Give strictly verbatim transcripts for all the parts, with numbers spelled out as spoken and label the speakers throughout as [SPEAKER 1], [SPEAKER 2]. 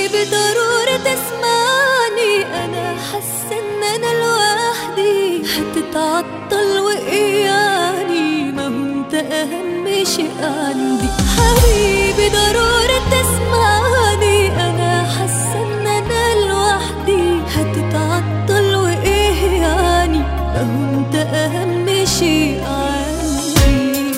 [SPEAKER 1] حبيبي ضروري تسمعني، انا حاسه ان انا لوحدي، هتتعطل واياني ما هو انت اهم شيء عندي. حبيبي ضروري تسمعني، انا حاسه ان انا لوحدي، هتتعطل وايه يعني ما هو انت اهم شيء عندي.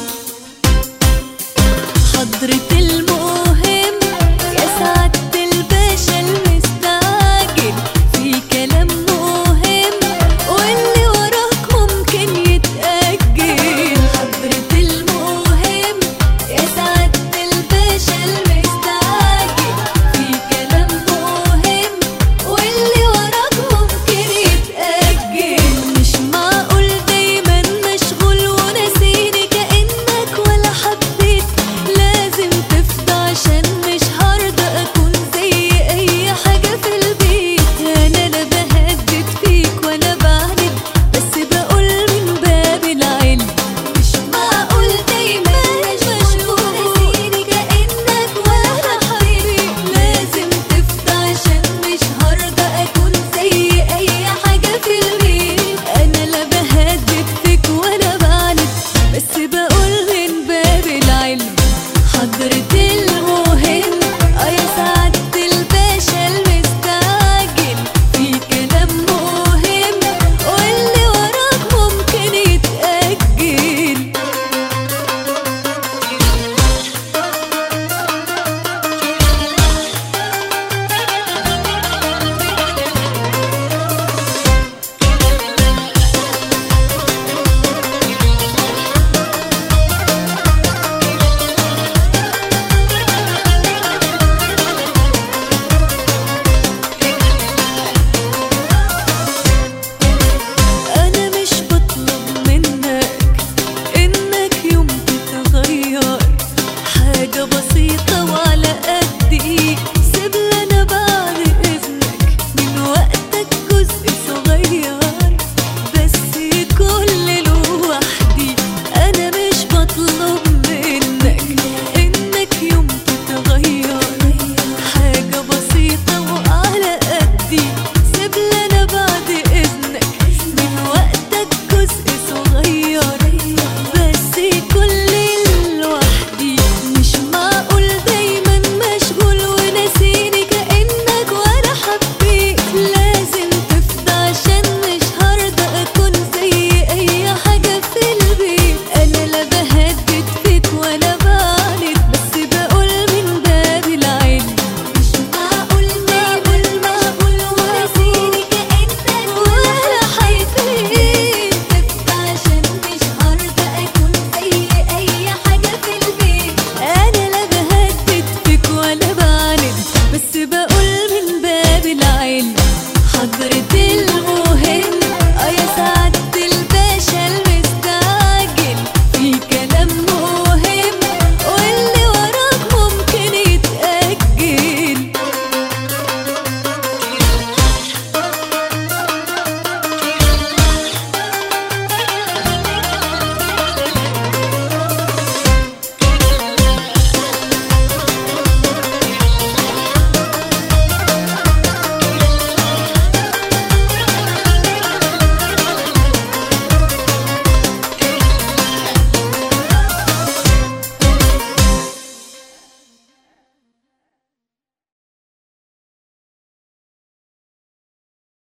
[SPEAKER 1] حضرة المهم يا سعادة الباشا المستعجل، في كلام مهم واللي وراك ممكن يتأجل. حضرة المهم يا سعادة الباشا المستعجل، في كلام مهم واللي وراك ممكن يتأجل. مش معقول دايما مشغول وناسيني كأنك ولا حبيت، لازم تفضى عشان مش هرضى اكون زي اي حاجة في البيت. انا لا بهدد فيك ولا بعند، بس بقول من باب العلم. مش معقول دايما مشغول وناسيني كأنك ولا حبيت، لازم تفضى عشان مش هرضى اكون زي اي حاجة في البيت. انا لا بهدد فيك ولا بعند، بس بقول من باب العلم. حضرة المهم اه يا سعادة الباشا المستعجل، في كلام مهم واللي وراك ممكن يتأجل. أنا مش بطلب منك إنك يوم تتغير، حاجة بسيطة وعلى قدي